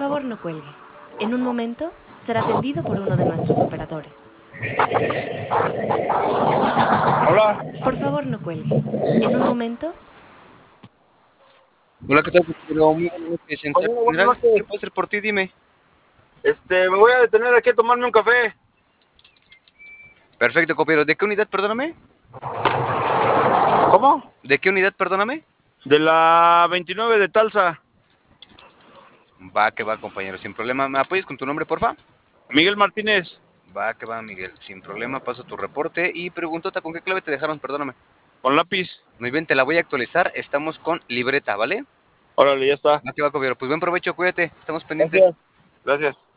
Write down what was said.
favor, no cuelgue. En un momento será atendido por uno de nuestros operadores. Hola. Por favor, no cuelgue. En un momento... Hola, ¿qué tal? Pero muy buenas noches. En Buenas general, ¿qué noches. puedo hacer por ti? Dime. Me voy a detener aquí a tomarme un café. Perfecto, copiero. ¿De qué unidad, perdóname? ¿Cómo? ¿De qué unidad, perdóname? De la 29 de Talsa. Va, que va, compañero, sin problema. ¿Me apoyas con tu nombre, porfa? Miguel Martínez. Va, que va, Miguel. Sin problema, paso tu reporte. Y preguntota, ¿con qué clave te dejaron? Perdóname. Con lápiz. Muy bien, te la voy a actualizar. Estamos con libreta, ¿vale? Órale, ya está. Va, que va, copiero. Pues buen provecho, cuídate. Estamos pendientes. Gracias. Gracias.